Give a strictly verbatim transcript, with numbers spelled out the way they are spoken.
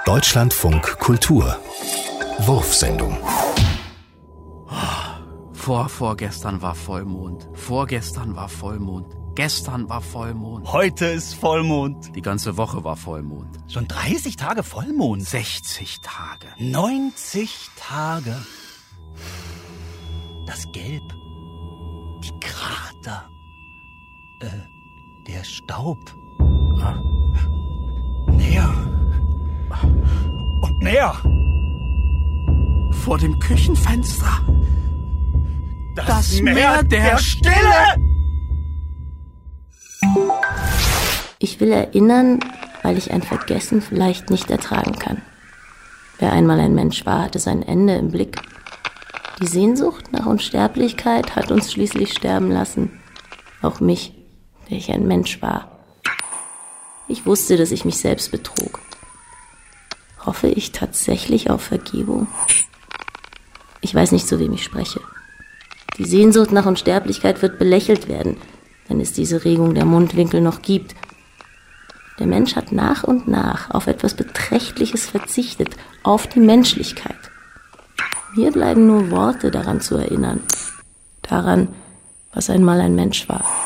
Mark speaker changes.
Speaker 1: Deutschlandfunk Kultur Wurfsendung.
Speaker 2: Vor, vorgestern war Vollmond. Vorgestern war Vollmond. Gestern war Vollmond.
Speaker 3: Heute ist Vollmond.
Speaker 2: Die ganze Woche war Vollmond.
Speaker 3: Schon dreißig Tage Vollmond.
Speaker 2: sechzig Tage.
Speaker 3: neunzig Tage. Das Gelb. Die Krater. Äh, der Staub.
Speaker 2: Ah.
Speaker 3: Näher. Und näher.
Speaker 2: Vor dem Küchenfenster.
Speaker 3: Das,
Speaker 2: Das
Speaker 3: Meer,
Speaker 2: Meer der,
Speaker 3: der
Speaker 2: Stille.
Speaker 4: Ich will erinnern, weil ich ein Vergessen vielleicht nicht ertragen kann. Wer einmal ein Mensch war, hatte sein Ende im Blick. Die Sehnsucht nach Unsterblichkeit hat uns schließlich sterben lassen. Auch mich, der ich ein Mensch war. Ich wusste, dass ich mich selbst betrog. Hoffe ich tatsächlich auf Vergebung? Ich weiß nicht, zu wem ich spreche. Die Sehnsucht nach Unsterblichkeit wird belächelt werden, wenn es diese Regung der Mundwinkel noch gibt. Der Mensch hat nach und nach auf etwas Beträchtliches verzichtet, auf die Menschlichkeit. Mir bleiben nur Worte daran zu erinnern, daran, was einmal ein Mensch war.